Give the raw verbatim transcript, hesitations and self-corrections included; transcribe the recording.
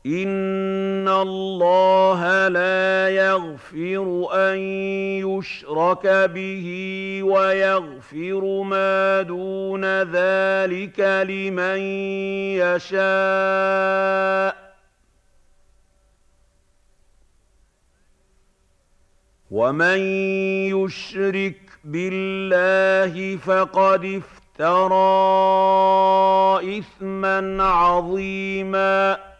إِنَّ اللَّهَ لَا يَغْفِرُ أَن يُشْرَكَ بِهِ وَيَغْفِرُ مَا دُونَ ذَٰلِكَ لِمَن يَشَاءُ ۚ وَمَن يُشْرِكْ بِاللَّهِ فَقَدِ افْتَرَىٰ إِثْمًا عَظِيمًا.